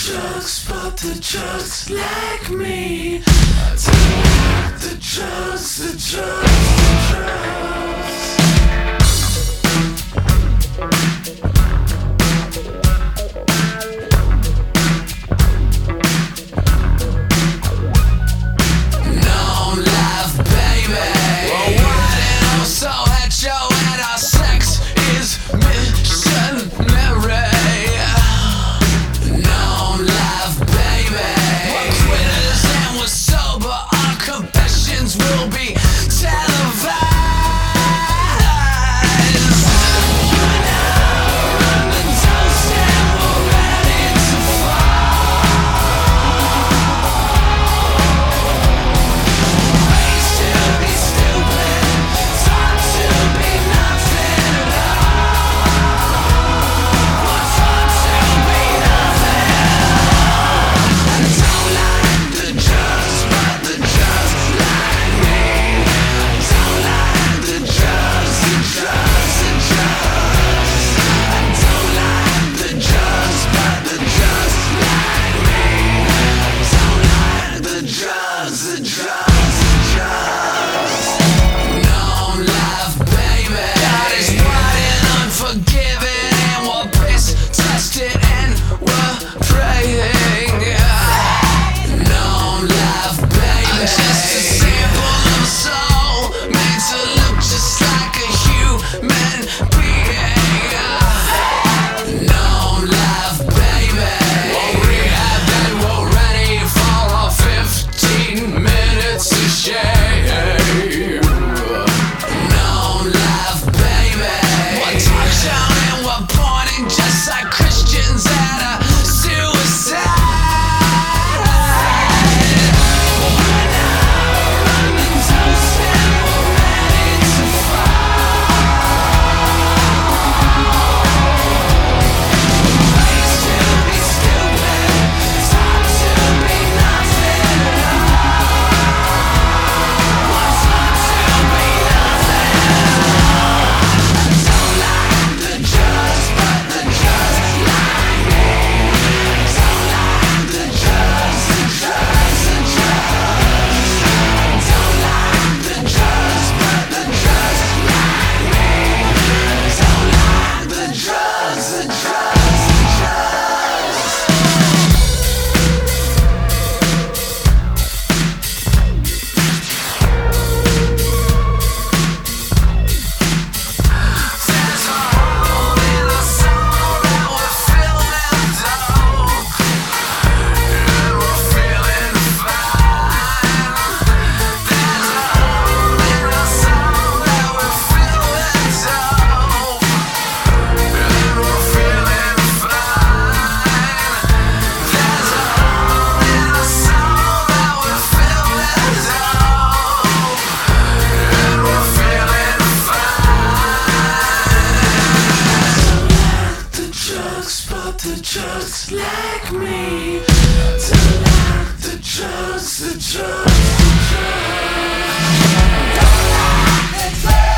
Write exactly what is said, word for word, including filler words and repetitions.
drugs, but the drugs like me. I don't like the drugs, the drugs, the drugs. Known life, baby. Well, what and also hetero and our sex is missionary. Known life, baby. We're quitters and we're sober. Our confessions will be televised. You and I run the toast and we're ready to fall. Ways to be stupid, time to be nothing at all. What's fun to be nothing at all? I don't like the drugs, but the drugs like me. I don't like the drugs, the drugs, the drugs. I don't like the drugs, but the drugs like me. I don't like the drugs, the drugs, the drugs. Known life, baby. God is wide and unforgiving, and we're piss tested and we're praying. Known life, baby. I'm just a sample of a soul made to look just like a human being. Known life, baby. We're rehab and we're ready for our fifteen minutes of shame. Known life, baby. We're touchdown and we're pointing just like Christians at a suicide. We're now running toast and we're ready to fall. Ways to be stupid, time to be nothing at all. What's fun to be nothing at all? I don't like the drugs, but the drugs like me. I don't like the drugs, the drugs, the drugs. I don't like the drugs, but the drugs like me. I don't like the drugs, the drugs, the drugs. There's a hole in our soul that we're feeling dope, and we're feeling fine. There's a hole in our soul that we're feeling dope, and we're feeling fine. There's a hole in our soul that we're feeling dope, and we're feeling fine. The drugs, but the drugs like me. Don't like the drugs, the drugs, the drugs. Don't like the drugs.